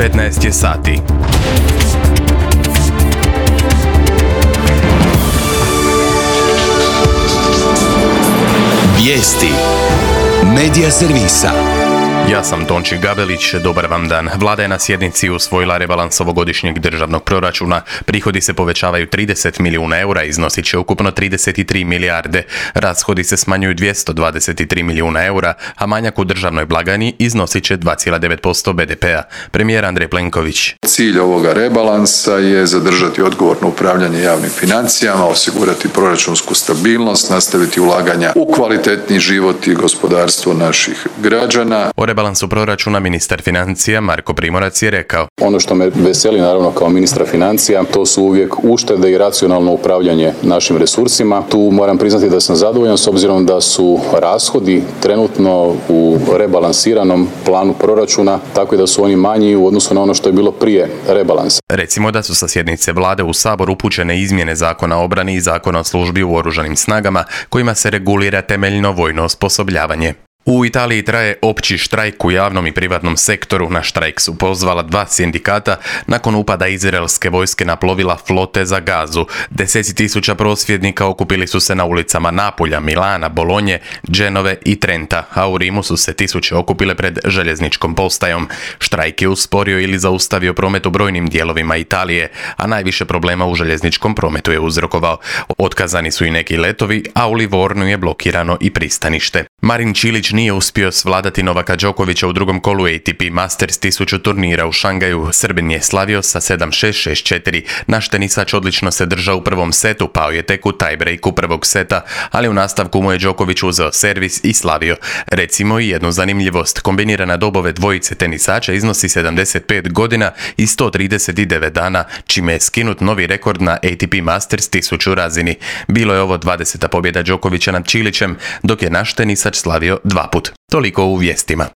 15 je sati. Vijesti Medija servisa. Ja sam Tonči Gabelić, dobar vam dan. Vlada je na sjednici usvojila rebalans ovogodišnjeg državnog proračuna. Prihodi se povećavaju 30 milijuna eura, iznosit će ukupno 33 milijarde. Rashodi se smanjuju 223 milijuna eura, a manjak u državnoj blagajni iznosit će 2,9% BDP-a. Premijer Andrej Plenković. Cilj ovoga rebalansa je zadržati odgovorno upravljanje javnim financijama, osigurati proračunsku stabilnost, nastaviti ulaganja u kvalitetni život i gospodarstvo naših građana. O rebalansu proračuna ministar financija Marko Primorac je rekao: Ono što me veseli naravno kao ministra financija, to su uvijek uštede i racionalno upravljanje našim resursima. Tu moram priznati da sam zadovoljan s obzirom da su rashodi trenutno u rebalansiranom planu proračuna, tako da su oni manji u odnosu na ono što je bilo prije rebalansa. Recimo da su sa sjednice vlade u Sabor upućene izmjene Zakona o obrani i Zakona o službi u oružanim snagama, kojima se regulira temeljno vojno osposobljavanje. U Italiji traje opći štrajk u javnom i privatnom sektoru. Na štrajk su pozvala 2 sindikata nakon upada izraelske vojske na plovila flote za Gazu. Deseci tisuća prosvjednika okupili su se na ulicama Napulja, Milana, Bolonje, Dženove i Trenta, a u Rimu su se tisuće okupile pred željezničkom postajom. Štrajk je usporio ili zaustavio promet u brojnim dijelovima Italije, a najviše problema u željezničkom prometu je uzrokovao. Otkazani su i neki letovi, a u Livornu je blokirano i pristanište. Marin Čilić nije uspio svladati Novaka Đokovića u drugom kolu ATP Masters 1000 turnira u Šangaju. Srbin je slavio sa 7-6, 6-4. Naš tenisač odlično se držao u prvom setu, pao je tek u tiebreaku prvog seta, ali u nastavku mu je Đoković uzeo servis i slavio. Recimo i jednu zanimljivost. Kombinirana dob ove dvojice tenisača iznosi 75 godina i 139 dana, čime je skinut novi rekord na ATP Masters 1000 razini. Bilo je ovo 20. pobjeda Đokovića nad Čilićem, dok je naš tenisač slavio 2 put. Toliko u vijestima.